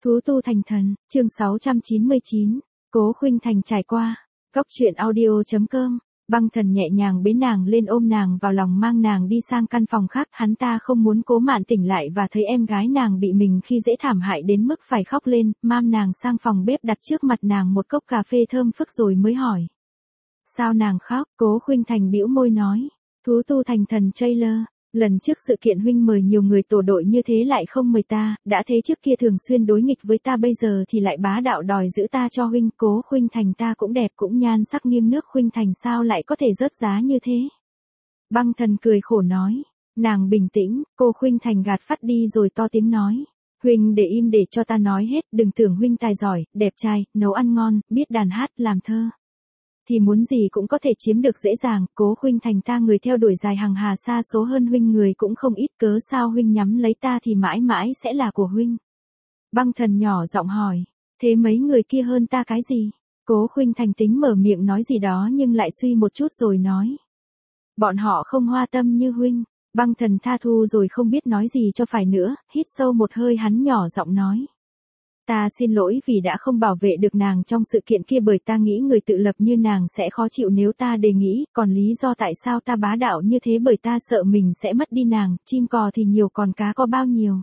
Thú tu thành thần, chương 699, Cố Khuynh Thành trải qua. Góc truyện audio.com. Băng Thần nhẹ nhàng bế nàng lên, ôm nàng vào lòng, mang nàng đi sang căn phòng khác. Hắn ta không muốn Cố Mạn tỉnh lại và thấy em gái nàng bị mình khi dễ thảm hại đến mức phải khóc lên, mang nàng sang phòng bếp, đặt trước mặt nàng một cốc cà phê thơm phức rồi mới hỏi: sao nàng khóc? Cố Khuynh Thành bĩu môi nói: Thú tu thành thần trailer. Lần trước sự kiện huynh mời nhiều người tổ đội như thế lại không mời ta, đã thế trước kia thường xuyên đối nghịch với ta, bây giờ thì lại bá đạo đòi giữ ta cho huynh. Cố Khuynh Thành ta cũng đẹp cũng nhan sắc nghiêng nước, Khuynh Thành sao lại có thể rớt giá như thế? Băng Thần cười khổ nói. Nàng bình tĩnh, cô Khuynh Thành gạt phắt đi rồi to tiếng nói: huynh để im để cho ta nói hết, đừng tưởng huynh tài giỏi, đẹp trai, nấu ăn ngon, biết đàn hát, làm thơ thì muốn gì cũng có thể chiếm được dễ dàng. Cố Khuynh Thành ta người theo đuổi dài hàng hà xa số hơn huynh người cũng không ít, cớ sao huynh nhắm lấy ta thì mãi mãi sẽ là của huynh? Băng Thần nhỏ giọng hỏi. Thế mấy người kia hơn ta cái gì? Cố Khuynh Thành tính mở miệng nói gì đó nhưng lại suy một chút rồi nói: bọn họ không hoa tâm như huynh. Băng Thần tha thu rồi không biết nói gì cho phải nữa, hít sâu một hơi hắn nhỏ giọng nói: ta xin lỗi vì đã không bảo vệ được nàng trong sự kiện kia, bởi ta nghĩ người tự lập như nàng sẽ khó chịu nếu ta đề nghị, còn lý do tại sao ta bá đạo như thế bởi ta sợ mình sẽ mất đi nàng, chim cò thì nhiều còn cá có bao nhiêu.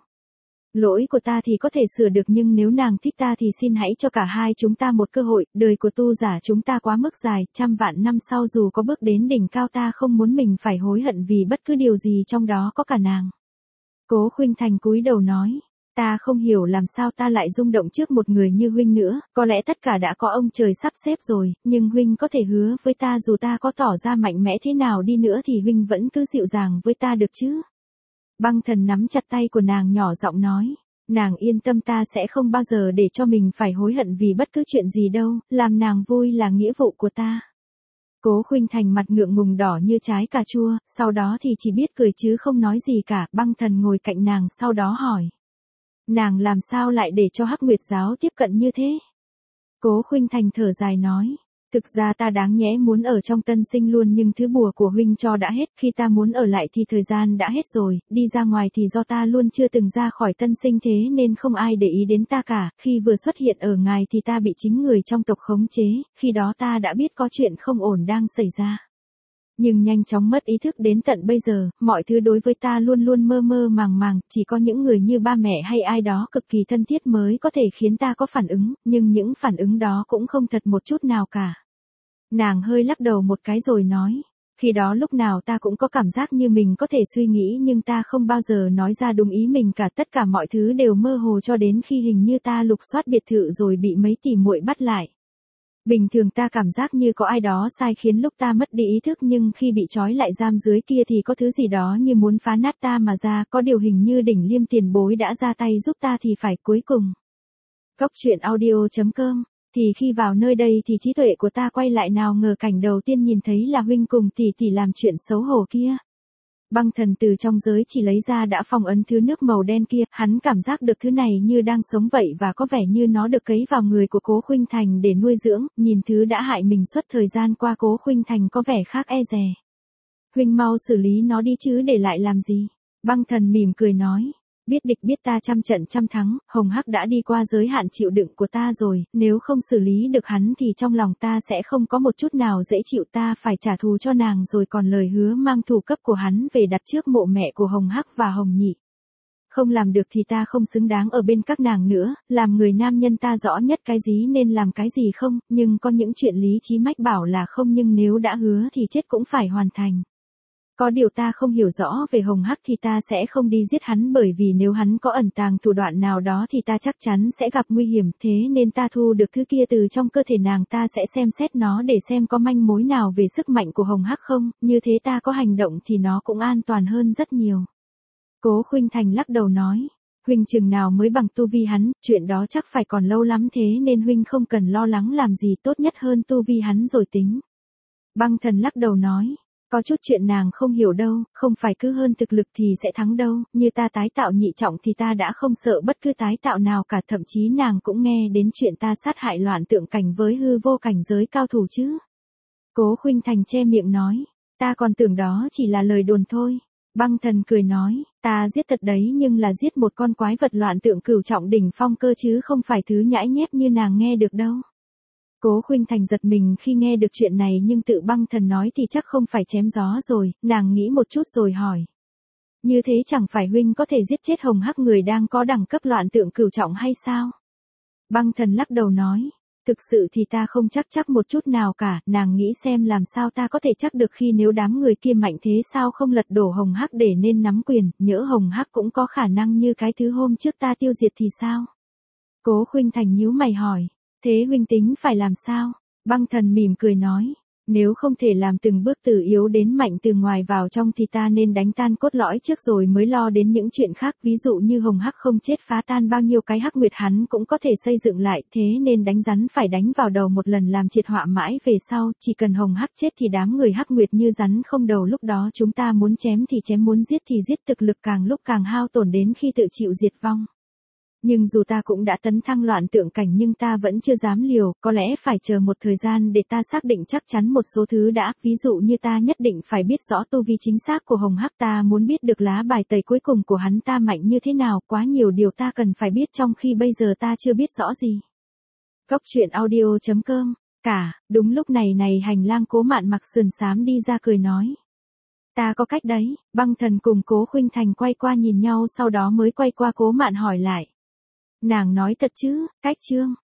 Lỗi của ta thì có thể sửa được, nhưng nếu nàng thích ta thì xin hãy cho cả hai chúng ta một cơ hội, đời của tu giả chúng ta quá mức dài, trăm vạn năm sau dù có bước đến đỉnh cao ta không muốn mình phải hối hận vì bất cứ điều gì, trong đó có cả nàng. Cố Khuynh Thành cúi đầu nói: ta không hiểu làm sao ta lại rung động trước một người như huynh nữa, có lẽ tất cả đã có ông trời sắp xếp rồi, nhưng huynh có thể hứa với ta dù ta có tỏ ra mạnh mẽ thế nào đi nữa thì huynh vẫn cứ dịu dàng với ta được chứ? Băng Thần nắm chặt tay của nàng nhỏ giọng nói: nàng yên tâm, ta sẽ không bao giờ để cho mình phải hối hận vì bất cứ chuyện gì đâu, làm nàng vui là nghĩa vụ của ta. Cố Khuynh Thành mặt ngượng ngùng đỏ như trái cà chua, sau đó thì chỉ biết cười chứ không nói gì cả. Băng Thần ngồi cạnh nàng sau đó hỏi: nàng làm sao lại để cho Hắc Nguyệt giáo tiếp cận như thế? Cố Khuynh Thành thở dài nói: thực ra ta đáng nhẽ muốn ở trong Tân Sinh luôn, nhưng thứ bùa của huynh cho đã hết, khi ta muốn ở lại thì thời gian đã hết rồi, đi ra ngoài thì do ta luôn chưa từng ra khỏi Tân Sinh thế nên không ai để ý đến ta cả, khi vừa xuất hiện ở ngài thì ta bị chính người trong tộc khống chế, khi đó ta đã biết có chuyện không ổn đang xảy ra. Nhưng nhanh chóng mất ý thức đến tận bây giờ, mọi thứ đối với ta luôn luôn mơ mơ màng màng, chỉ có những người như ba mẹ hay ai đó cực kỳ thân thiết mới có thể khiến ta có phản ứng, nhưng những phản ứng đó cũng không thật một chút nào cả. Nàng hơi lắc đầu một cái rồi nói: khi đó lúc nào ta cũng có cảm giác như mình có thể suy nghĩ nhưng ta không bao giờ nói ra đúng ý mình cả, tất cả mọi thứ đều mơ hồ cho đến khi hình như ta lục soát biệt thự rồi bị mấy tỷ muội bắt lại. Bình thường ta cảm giác như có ai đó sai khiến lúc ta mất đi ý thức, nhưng khi bị trói lại giam dưới kia thì có thứ gì đó như muốn phá nát ta mà ra, có điều hình như Đỉnh Liêm tiền bối đã ra tay giúp ta thì phải. Cuối cùng, Góc truyện audio.com, thì khi vào nơi đây thì trí tuệ của ta quay lại, nào ngờ cảnh đầu tiên nhìn thấy là huynh cùng tỷ tỷ làm chuyện xấu hổ kia. Băng Thần từ trong giới chỉ lấy ra đã phong ấn thứ nước màu đen kia, hắn cảm giác được thứ này như đang sống vậy và có vẻ như nó được cấy vào người của Cố Khuynh Thành để nuôi dưỡng, nhìn thứ đã hại mình suốt thời gian qua. Cố Khuynh Thành có vẻ khác e dè. Huynh mau xử lý nó đi chứ để lại làm gì? Băng Thần mỉm cười nói: biết địch biết ta trăm trận trăm thắng, Hồng Hắc đã đi qua giới hạn chịu đựng của ta rồi, nếu không xử lý được hắn thì trong lòng ta sẽ không có một chút nào dễ chịu, ta phải trả thù cho nàng rồi, còn lời hứa mang thủ cấp của hắn về đặt trước mộ mẹ của Hồng Hắc và Hồng Nhị. Không làm được thì ta không xứng đáng ở bên các nàng nữa, làm người nam nhân ta rõ nhất cái gì nên làm cái gì không, nhưng có những chuyện lý trí mách bảo là không, nhưng nếu đã hứa thì chết cũng phải hoàn thành. Có điều ta không hiểu rõ về Hồng Hắc thì ta sẽ không đi giết hắn, bởi vì nếu hắn có ẩn tàng thủ đoạn nào đó thì ta chắc chắn sẽ gặp nguy hiểm, thế nên ta thu được thứ kia từ trong cơ thể nàng, ta sẽ xem xét nó để xem có manh mối nào về sức mạnh của Hồng Hắc không, như thế ta có hành động thì nó cũng an toàn hơn rất nhiều. Cố Khuynh Thành lắc đầu nói: huynh chừng nào mới bằng tu vi hắn, chuyện đó chắc phải còn lâu lắm, thế nên huynh không cần lo lắng làm gì, tốt nhất hơn tu vi hắn rồi tính. Băng Thần lắc đầu nói: có chút chuyện nàng không hiểu đâu, không phải cứ hơn thực lực thì sẽ thắng đâu, như ta tái tạo nhị trọng thì ta đã không sợ bất cứ tái tạo nào cả, thậm chí nàng cũng nghe đến chuyện ta sát hại Loạn Tượng cảnh với hư vô cảnh giới cao thủ chứ? Cố Khuynh Thành che miệng nói: ta còn tưởng đó chỉ là lời đồn thôi. Băng Thần cười nói, ta giết thật đấy nhưng là giết một con quái vật loạn tượng cửu trọng đỉnh phong cơ chứ không phải thứ nhãi nhép như nàng nghe được đâu. Cố Khuynh Thành giật mình khi nghe được chuyện này nhưng tự Băng Thần nói thì chắc không phải chém gió rồi, nàng nghĩ một chút rồi hỏi. Như thế chẳng phải huynh có thể giết chết hồng hắc người đang có đẳng cấp loạn tượng cửu trọng hay sao? Băng Thần lắc đầu nói, thực sự thì ta không chắc một chút nào cả, nàng nghĩ xem làm sao ta có thể chắc được khi nếu đám người kia mạnh thế sao không lật đổ hồng hắc để nên nắm quyền, nhỡ hồng hắc cũng có khả năng như cái thứ hôm trước ta tiêu diệt thì sao? Cố Khuynh Thành nhíu mày hỏi, thế huynh tính phải làm sao? Băng Thần mỉm cười nói, nếu không thể làm từng bước từ yếu đến mạnh từ ngoài vào trong thì ta nên đánh tan cốt lõi trước rồi mới lo đến những chuyện khác, ví dụ như hồng hắc không chết phá tan bao nhiêu cái hắc nguyệt hắn cũng có thể xây dựng lại, thế nên đánh rắn phải đánh vào đầu một lần làm triệt họa mãi về sau, chỉ cần hồng hắc chết thì đám người hắc nguyệt như rắn không đầu, lúc đó chúng ta muốn chém thì chém, muốn giết thì giết, thực lực càng lúc càng hao tổn đến khi tự chịu diệt vong. Nhưng dù ta cũng đã tấn thăng loạn tượng cảnh nhưng ta vẫn chưa dám liều, có lẽ phải chờ một thời gian để ta xác định chắc chắn một số thứ đã, ví dụ như ta nhất định phải biết rõ tu vi chính xác của hồng hắc, ta muốn biết được lá bài tẩy cuối cùng của hắn ta mạnh như thế nào, quá nhiều điều ta cần phải biết trong khi bây giờ ta chưa biết rõ gì. Góc truyện audio.com. Đúng lúc này hành lang Cố Mạn mặc sườn xám đi ra cười nói. Ta có cách đấy. Băng Thần cùng Cố Khuynh Thành quay qua nhìn nhau sau đó mới quay qua Cố Mạn hỏi lại. Nàng nói thật chứ? Cách chương